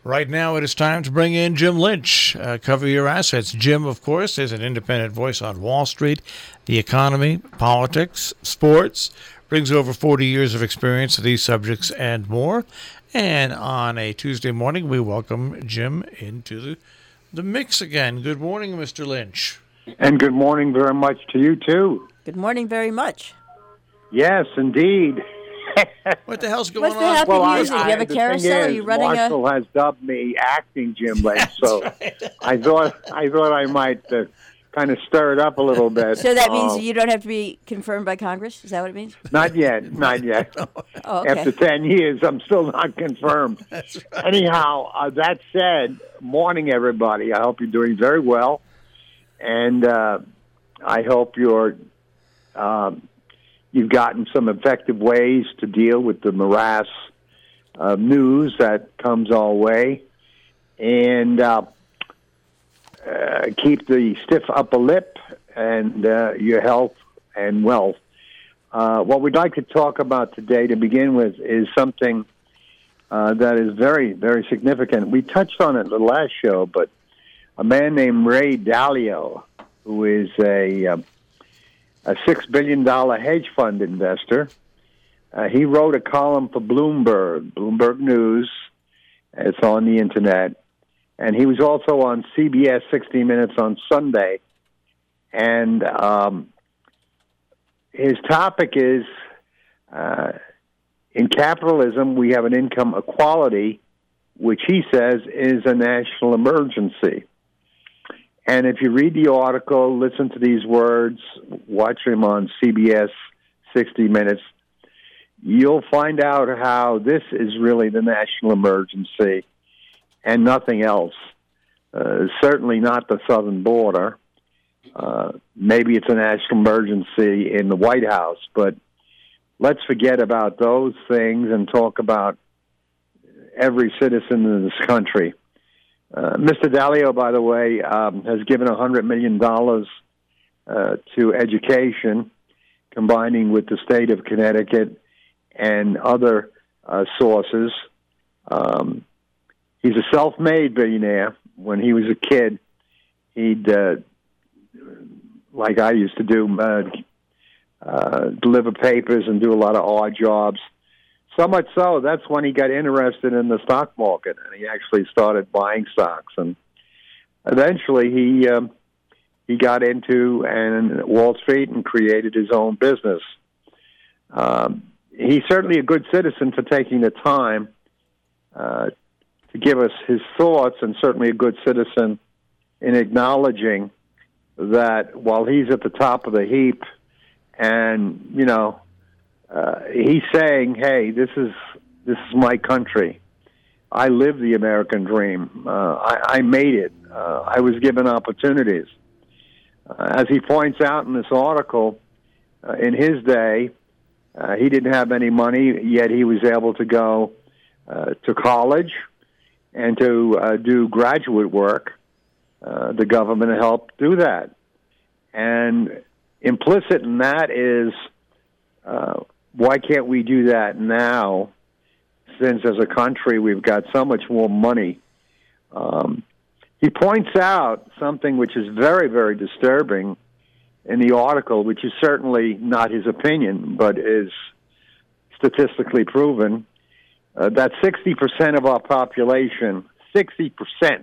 Right now, it is time to bring in Jim Lynch. Cover your assets. Jim, of course, is an independent voice on Wall Street, the economy, politics, sports. Brings over 40 years of experience to these subjects and more. And on a Tuesday morning, we welcome Jim into the mix again. Good morning, Mr. Lynch. And good morning very much to you, too. Good morning very much. Yes, indeed. What the hell's going What's the on? happy music? Do you have a carousel? Are you running Marshall has dubbed me acting Jim Lynch, so right. I thought I might kind of stir it up a little bit. So that means you don't have to be confirmed by Congress? Is that what it means? Not yet. Oh, okay. After 10 years, I'm still not confirmed. That's right. Anyhow, that said, morning, everybody. I hope you're doing very well, and I hope you've gotten some effective ways to deal with the morass of news that comes our way, and keep the stiff upper lip and your health and wealth. What we'd like to talk about today to begin with is something that is very, very significant. We touched on it the last show, but a man named Ray Dalio, who is a $6 billion hedge fund investor. He wrote a column for Bloomberg News. It's on the internet. And he was also on CBS 60 Minutes on Sunday. And his topic is, in capitalism, we have an income equality, which he says is a national emergency. And if you read the article, listen to these words, watch him on CBS 60 Minutes, you'll find out how this is really the national emergency and nothing else. Certainly not the southern border. Maybe it's a national emergency in the White House, but let's forget about those things and talk about every citizen in this country. Mr. Dalio, by the way, has given $100 million to education, combining with the state of Connecticut and other sources. He's a self-made billionaire. When he was a kid, he'd, like I used to do, deliver papers and do a lot of odd jobs. So much so, that's when he got interested in the stock market, and he actually started buying stocks. And eventually, he got into Wall Street and created his own business. He's certainly a good citizen for taking the time to give us his thoughts, and certainly a good citizen in acknowledging that while he's at the top of the heap, and he's saying, "Hey, this is my country. I live the American dream. I made it. I was given opportunities." As he points out in this article, in his day, he didn't have any money, yet he was able to go to college and to do graduate work. The government helped do that. And implicit in that is, why can't we do that now, since as a country we've got so much more money? He points out something which is very, very disturbing in the article, which is certainly not his opinion, but is statistically proven, that 60% of our population, 60%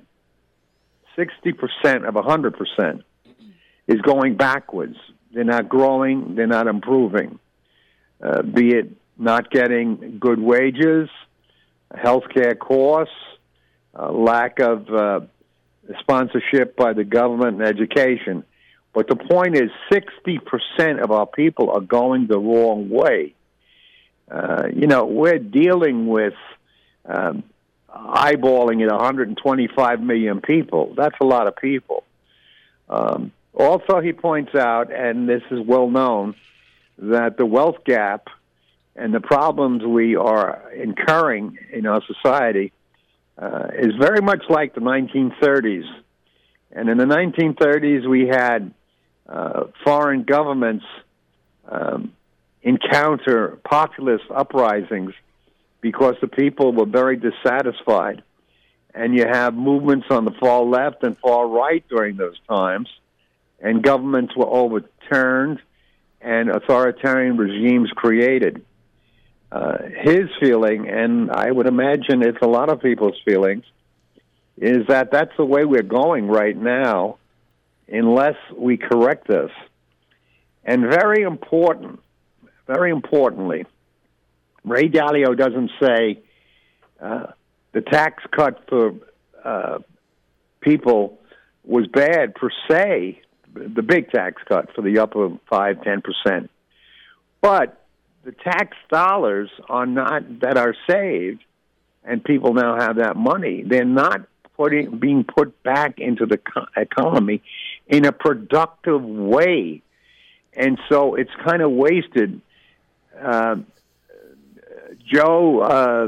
of 100%, is going backwards. They're not growing, they're not improving. Be it not getting good wages, healthcare costs, lack of sponsorship by the government and education. But the point is 60% of our people are going the wrong way. We're dealing with eyeballing at 125 million people. That's a lot of people. Also, he points out, and this is well known, that the wealth gap and the problems we are incurring in our society is very much like the 1930s. And in the 1930s, we had foreign governments encounter populist uprisings because the people were very dissatisfied. and you have movements on the far left and far right during those times, and governments were overturned and authoritarian regimes created. His feeling, and I would imagine it's a lot of people's feelings, is that that's the way we're going right now unless we correct this. And very importantly, Ray Dalio doesn't say the tax cut for people was bad per se, the big tax cut for the upper 5-10%. But the tax dollars are not that are saved, and people now have that money. They're not being put back into the economy in a productive way, and so it's kind of wasted. Joe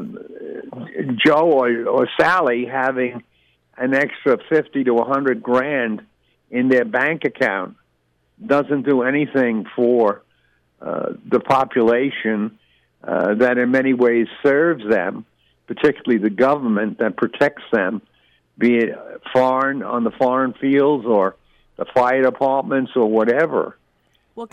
or Sally having an extra 50 to 100 grand in their bank account doesn't do anything for the population that in many ways serves them, particularly the government that protects them, be it on the foreign fields or the fire departments or whatever. Well,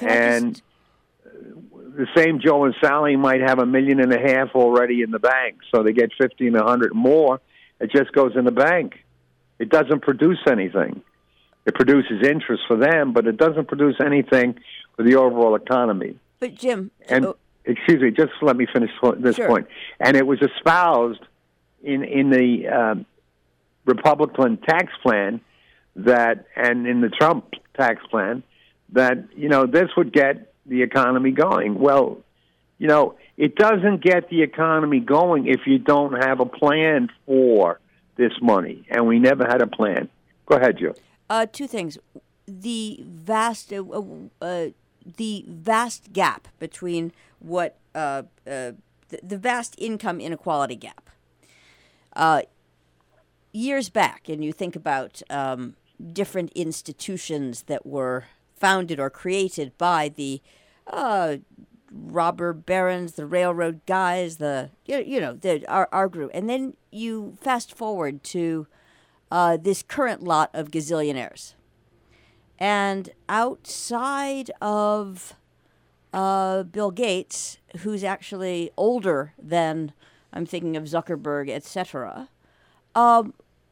the same Joe and Sally might have $1.5 million already in the bank, so they get 50 and 100 more. It just goes in the bank. It doesn't produce anything. It produces interest for them, but it doesn't produce anything for the overall economy. But Jim, excuse me, just let me finish this point. And it was espoused in the Republican tax plan and in the Trump tax plan that this would get the economy going. Well, it doesn't get the economy going if you don't have a plan for this money, and we never had a plan. Go ahead, Joe. Two things: the vast gap between what the vast income inequality gap. Years back, and you think about different institutions that were founded or created by the robber barons, the railroad guys, our group, and then you fast forward to this current lot of gazillionaires, and outside of Bill Gates, who's actually older than I'm thinking of Zuckerberg, etc. I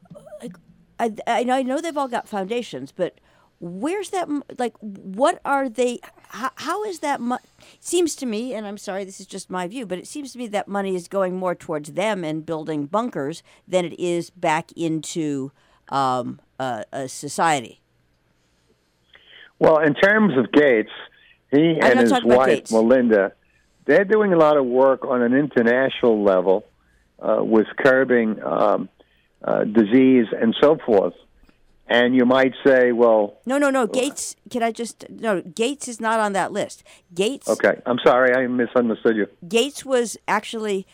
know they've all got foundations, but where's that? Like, what are they? How is that? Seems to me, and I'm sorry, this is just my view, but it seems to me that money is going more towards them and building bunkers than it is back into a society. Well, in terms of Gates, he and his wife Melinda, they're doing a lot of work on an international level with curbing disease and so forth. And you might say, well... No. Gates, Gates is not on that list. Gates... Okay, I'm sorry, I misunderstood you. Gates was actually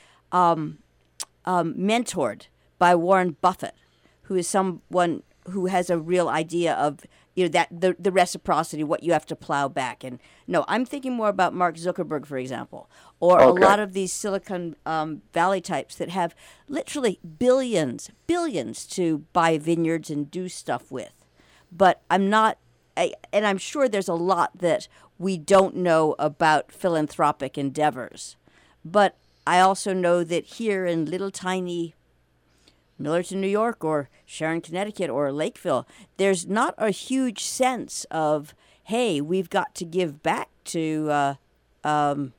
mentored by Warren Buffett, who is someone who has a real idea of that the reciprocity, what you have to plow back. And no, I'm thinking more about Mark Zuckerberg, for example, or a lot of these Silicon Valley types that have literally billions to buy vineyards and do stuff with. But and I'm sure there's a lot that we don't know about philanthropic endeavors. But I also know that here in little tiny Millerton, New York, or Sharon, Connecticut, or Lakeville, there's not a huge sense of, hey, we've got to give back to, there's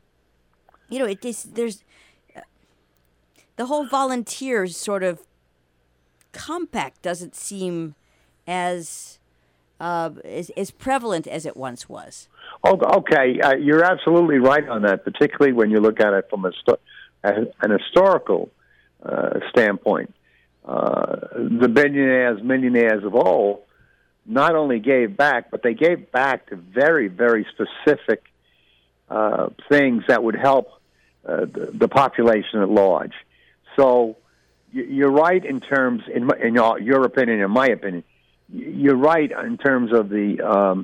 the whole volunteers sort of compact doesn't seem as prevalent as it once was. Okay, you're absolutely right on that, particularly when you look at it from an historical standpoint. The billionaires, millionaires of old not only gave back, but they gave back to very, very specific things that would help the population at large. So you're right in terms, in your opinion, in my opinion, you're right in terms of the,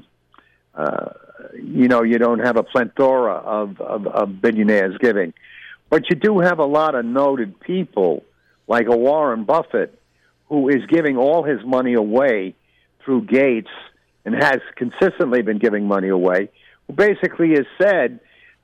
you don't have a plethora of billionaires giving. But you do have a lot of noted people, like a Warren Buffett, who is giving all his money away through Gates and has consistently been giving money away, who basically has said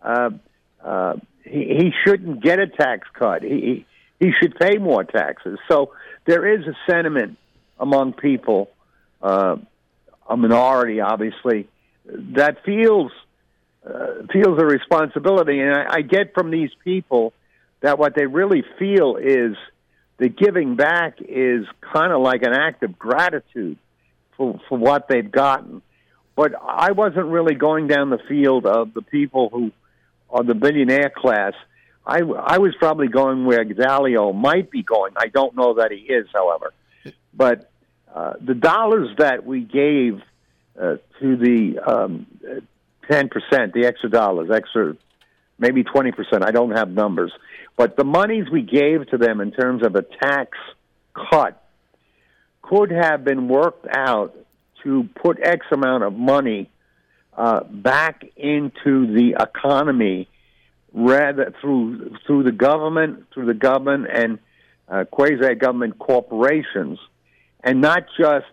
he shouldn't get a tax cut. He should pay more taxes. So there is a sentiment among people, a minority, obviously, that feels a responsibility. And I get from these people that what they really feel is the giving back is kind of like an act of gratitude for what they've gotten. But I wasn't really going down the field of the people who are the billionaire class. I was probably going where Dalio might be going. I don't know that he is, however. But the dollars that we gave to the 10%, the extra dollars, maybe 20%, I don't have numbers. But the monies we gave to them in terms of a tax cut could have been worked out to put X amount of money back into the economy, rather through the government and quasi-government corporations, and not just.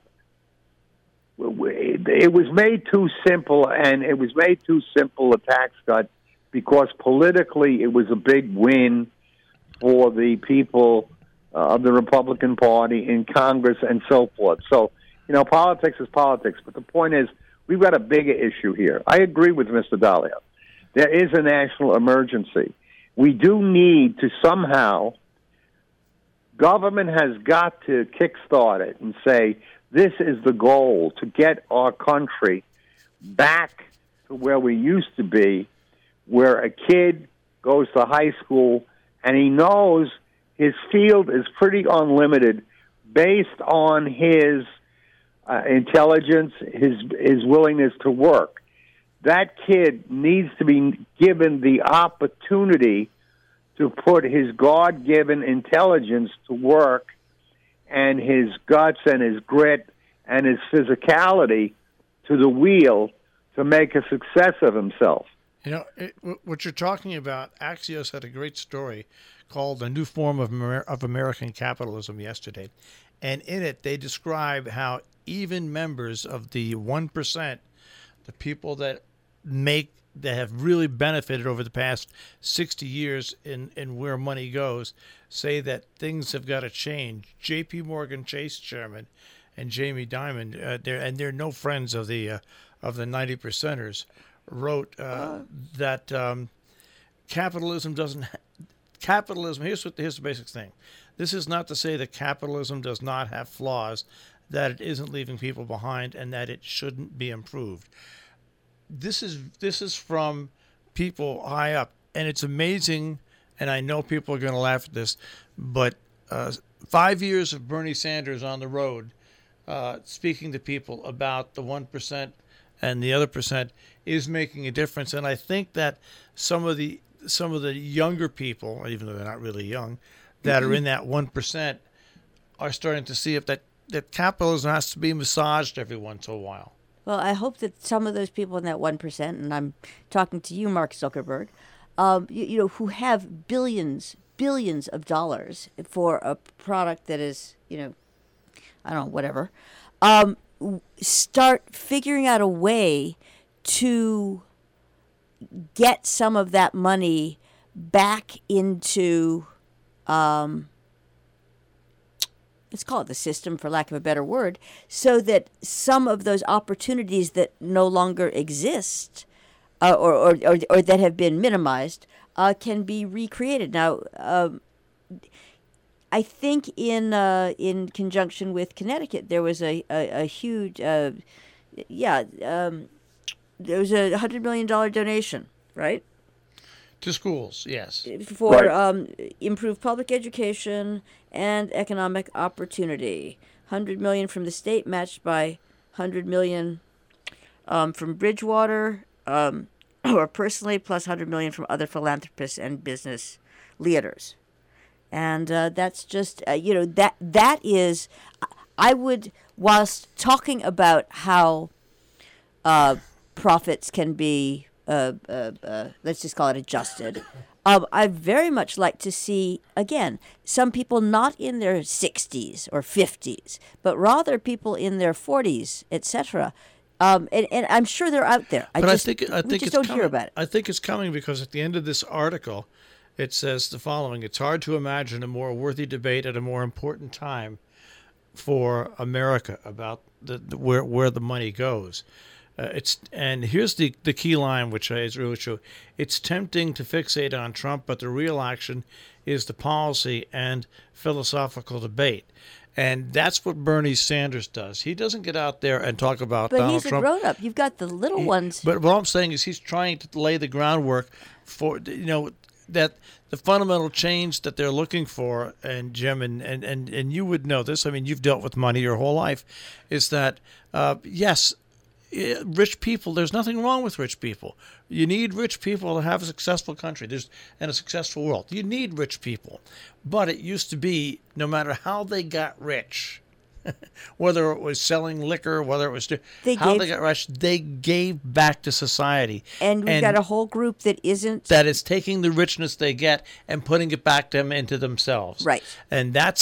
It was made too simple, and it was made too simple, a tax cut, because politically it was a big win for the people of the Republican Party in Congress and so forth. So, politics is politics, but the point is we've got a bigger issue here. I agree with Mr. Dalio. There is a national emergency. We do need to somehow, government has got to kickstart it and say, this is the goal, to get our country back to where we used to be, where a kid goes to high school and he knows his field is pretty unlimited based on his intelligence, his willingness to work. That kid needs to be given the opportunity to put his God-given intelligence to work, and his guts and his grit and his physicality to the wheel to make a success of himself. What you're talking about, Axios had a great story called "A New Form of American Capitalism" yesterday. And in it, they describe how even members of the 1%, the people that have really benefited over the past 60 years in where money goes, say that things have got to change. J.P. Morgan Chase chairman and Jamie Dimon, they're no friends of the 90%ers, wrote that capitalism doesn't. Capitalism. Here's the basic thing. This is not to say that capitalism does not have flaws, that it isn't leaving people behind, and that it shouldn't be improved. This is from people high up, and it's amazing. And I know people are going to laugh at this, but 5 years of Bernie Sanders on the road, speaking to people about the 1% and the other percent, is making a difference. And I think that some of the younger people, even though they're not really young, that are in that 1%, are starting to see that capitalism has to be massaged every once in a while. Well, I hope that some of those people in that 1%, and I'm talking to you, Mark Zuckerberg, who have billions of dollars for a product that is, I don't know, whatever, start figuring out a way to get some of that money back into, let's call it the system, for lack of a better word, so that some of those opportunities that no longer exist or that have been minimized can be recreated. Now, I think in conjunction with Connecticut, there was a huge, there was a $100 million donation, right? To schools, yes. For improved public education and economic opportunity. $100 million from the state, matched by $100 million from Bridgewater, or personally, plus $100 million from other philanthropists and business leaders. And that's just, that is, I would, whilst talking about how profits can be, let's just call it adjusted, I'd very much like to see, again, some people not in their 60s or 50s, but rather people in their 40s, etc. And I'm sure they're out there. I think we just it's don't coming. hear about it. I think it's coming because at the end of this article, it says the following: "It's hard to imagine a more worthy debate at a more important time for America about where the money goes." And here's the key line, which is really true. It's tempting to fixate on Trump, but the real action is the policy and philosophical debate. And that's what Bernie Sanders does. He doesn't get out there and talk about Donald Trump. But he's a grown-up. You've got the little ones. But what I'm saying is he's trying to lay the groundwork for, that the fundamental change that they're looking for, and Jim, and you would know this, I mean, you've dealt with money your whole life, is that, yes, rich people, there's nothing wrong with rich people. You need rich people to have a successful country and a successful world. You need rich people. But it used to be, no matter how they got rich, whether it was selling liquor, whether it was they got rich, they gave back to society. And we've got a whole group that isn't. That is taking the richness they get and putting it back into themselves. Right. And that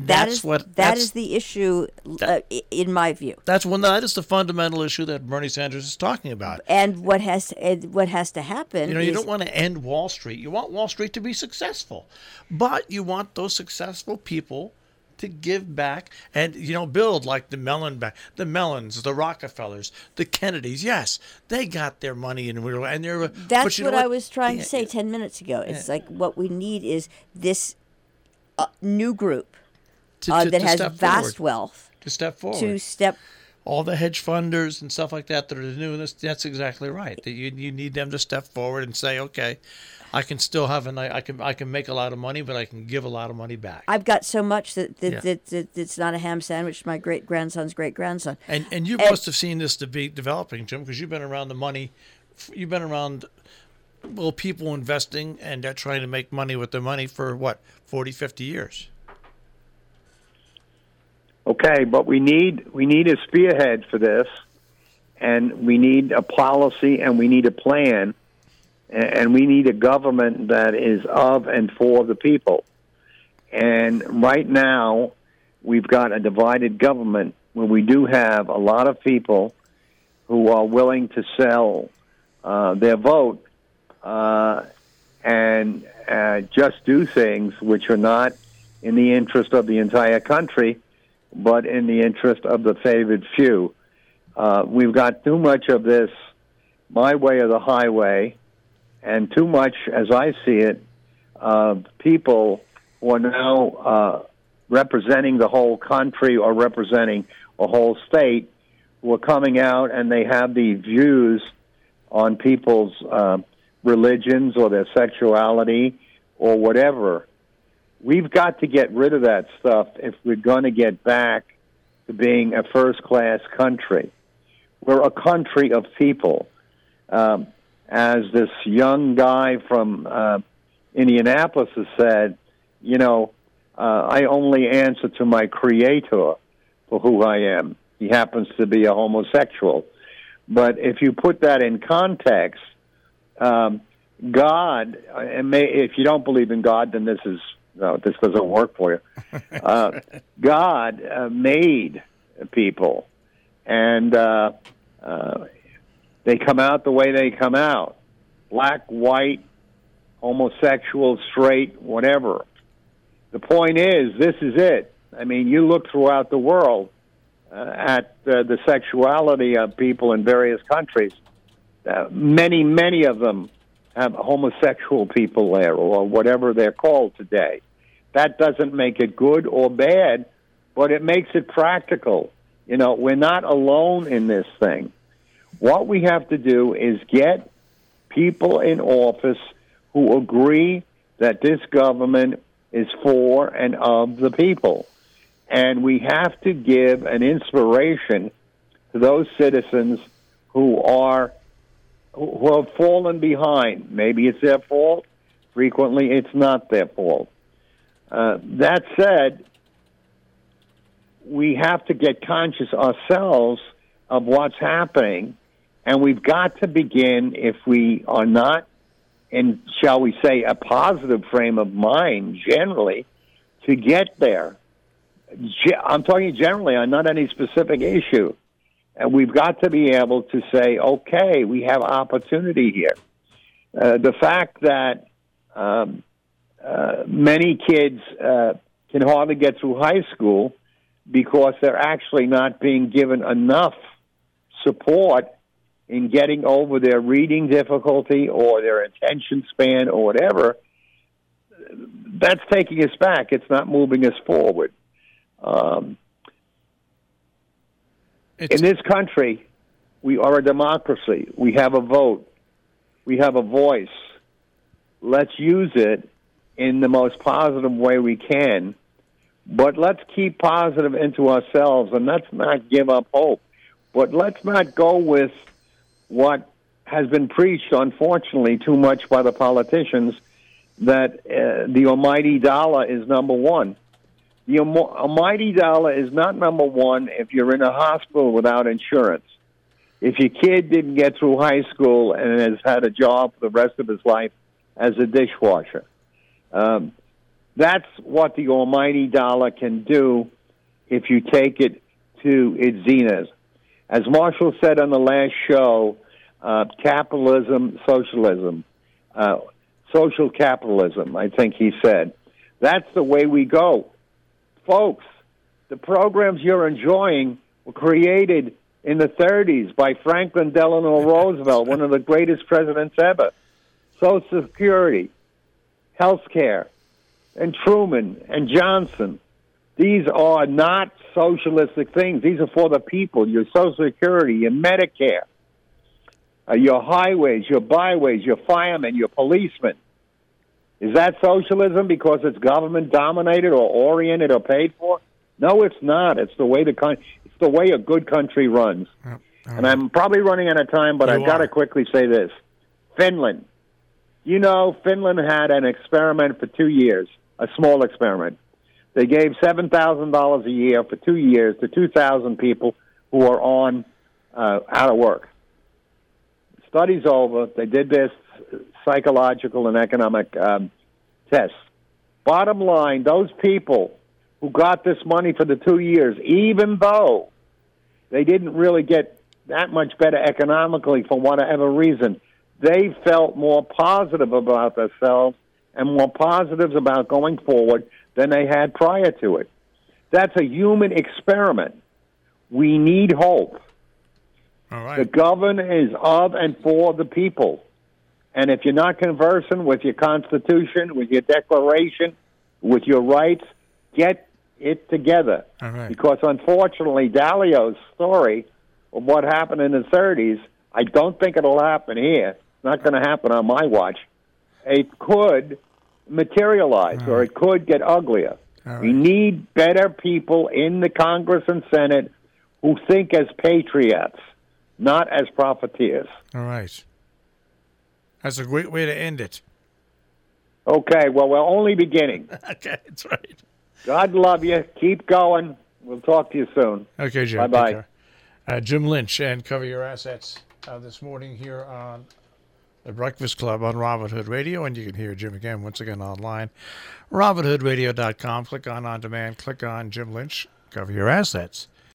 is the issue, in my view. That is the fundamental issue that Bernie Sanders is talking about. And what has to happen? You don't want to end Wall Street. You want Wall Street to be successful, but you want those successful people to give back and build like the Mellons, the Rockefellers, the Kennedys. Yes, they got their money and they're. That's what I was trying to say 10 minutes ago. It's like what we need is this new group that has vast wealth to step forward. All the hedge funders and stuff like that are doing this. That's exactly right. You need them to step forward and say, okay, I can still have I can make a lot of money, but I can give a lot of money back. I've got so much that it's not a ham sandwich. My great grandson's great grandson. And you must have seen this debate developing, Jim, because you've been around the money. You've been around people investing and trying to make money with their money for 40, 50 years. Okay, but we need a spearhead for this, and we need a policy, and we need a plan, and we need a government that is of and for the people. And right now, we've got a divided government where we do have a lot of people who are willing to sell their vote and just do things which are not in the interest of the entire country, but in the interest of the favored few. We've got too much of this my way or the highway, and too much, as I see it, people who are now representing the whole country or representing a whole state who are coming out and they have these views on people's religions or their sexuality or whatever. We've got to get rid of that stuff if we're going to get back to being a first-class country. We're a country of people. As this young guy from Indianapolis has said, I only answer to my creator for who I am. He happens to be a homosexual. But if you put that in context, God, if you don't believe in God, then this doesn't work for you. God made people, and they come out the way they come out. Black, white, homosexual, straight, whatever. The point is, this is it. I mean, you look throughout the world at the sexuality of people in various countries. Many of them have homosexual people there, or whatever they're called today. That doesn't make it good or bad, but it makes it practical. We're not alone in this thing. What we have to do is get people in office who agree that this government is for and of the people. And we have to give an inspiration to those citizens who have fallen behind. Maybe it's their fault. Frequently, it's not their fault. That said, we have to get conscious ourselves of what's happening, and we've got to begin, if we are not in, shall we say, a positive frame of mind generally to get there. I'm talking generally on not any specific issue. And we've got to be able to say, okay, we have opportunity here. The fact that many kids can hardly get through high school because they're actually not being given enough support in getting over their reading difficulty or their attention span or whatever, that's taking us back. It's not moving us forward. In this country, we are a democracy. We have a vote. We have a voice. Let's use it in the most positive way we can. But let's keep positive into ourselves, and let's not give up hope. But let's not go with what has been preached, unfortunately, too much by the politicians, that the almighty dollar is number one. The almighty dollar is not number one if you're in a hospital without insurance. If your kid didn't get through high school and has had a job for the rest of his life as a dishwasher. That's what the almighty dollar can do if you take it to its zenith. As Marshall said on the last show, capitalism, socialism, social capitalism, I think he said. That's the way we go. Folks, the programs you're enjoying were created in the 30s by Franklin Delano Roosevelt, one of the greatest presidents ever. Social Security, health care, and Truman and Johnson. These are not socialistic things. These are for the people. Your Social Security, your Medicare, your highways, your byways, your firemen, your policemen. Is that socialism because it's government dominated or oriented or paid for? No, it's not. It's the way it's the way a good country runs. And I'm probably running out of time, but I've got to quickly say this. Finland. You know, Finland had an experiment for 2 years, a small experiment. They gave $7,000 a year for 2 years to 2,000 people who are on out of work. Study's over. They did this psychological and economic tests. Bottom line, those people who got this money for the 2 years, even though they didn't really get that much better economically for whatever reason, they felt more positive about themselves and more positives about going forward than they had prior to it. That's a human experiment. We need hope. All right. The government is of and for the people. And if you're not conversant with your Constitution, with your Declaration, with your rights, get it together. All right. Because unfortunately, Dalio's story of what happened in the 30s, I don't think it'll happen here. It's not going to happen on my watch. It could materialize, or it could get uglier. Right. We need better people in the Congress and Senate who think as patriots, not as profiteers. All right. That's a great way to end it. Okay, well, we're only beginning. Okay, that's right. God love you. Keep going. We'll talk to you soon. Okay, Jim. Bye-bye. Jim Lynch, and Cover Your Assets this morning here on the Breakfast Club on Robert Hood Radio, and you can hear Jim again, once again, online. RobertHoodRadio.com. Click on demand. Click on Jim Lynch, Cover Your Assets.